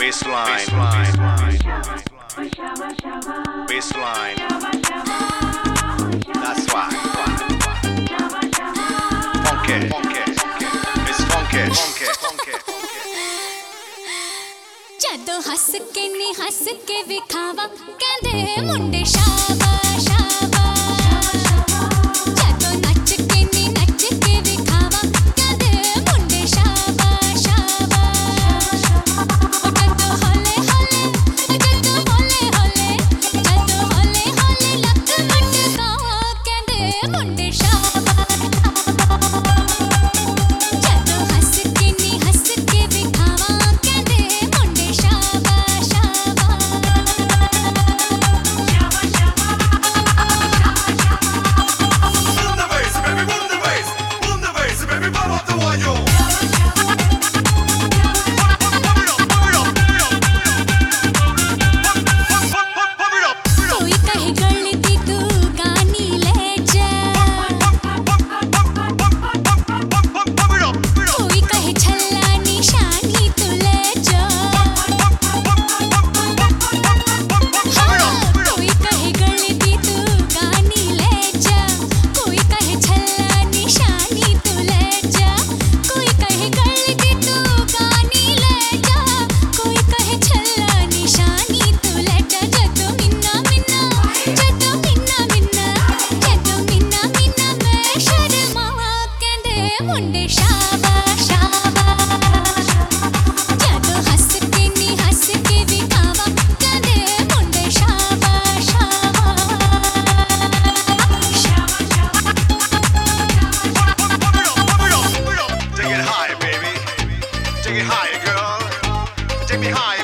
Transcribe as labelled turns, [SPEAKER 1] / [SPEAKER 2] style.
[SPEAKER 1] Baseline. Baseline. That's why. Funky. It's funky.
[SPEAKER 2] ਜਦੋਂ ਹੱਸ ਕੇ ਨੀ ਹੱਸ ਕੇ ਵਿਖਾਵਾ ਕਹਿੰਦੇ ਮੁੰਡੇ ਸ਼ਾਬਾਸ਼ ਸ਼ਾਬਾਸ਼ ਜਦੋਂ ਨੱਚ ਕੇ ਨੀ ਨੱਚ ਕੇ ਵਿਖਾਵਾ ਕਹਿੰਦੇ ਮੁੰਡੇ ਸ਼ਾਬਾਸ਼ ਸ਼ਾਬਾਸ਼ ਜਦੋਂ ਹੌਲੇ ਹੌਲੇ ਲੱਕ ਮਟਕਾਵਾ ਕਹਿੰਦੇ ਮੁੰਡੇ ਸ਼ਾਬਾਸ਼ ਜਦੋਂ ਹੱਸ ਕੇ ਨੀ ਹੱਸ ਕੇ ਵਿਖਾਵਾ ਕਹਿੰਦੇ ਮੁੰਡੇ ਸ਼ਾਬਾਸ਼ ਮੁੰਡੇ ਸ਼ਾਬਾਸ਼ ਸ਼ਾਬਾਸ਼ ਜਦੋਂ ਹੱਸ ਕੇ ਨੀ ਹੱਸ ਕੇ ਵਿਖਾਵਾ ਕਹਿੰਦੇ ਮੁੰਡੇ ਸ਼ਾਬਾਸ਼
[SPEAKER 1] Take it higher, baby. Take it higher, girl. Take me higher.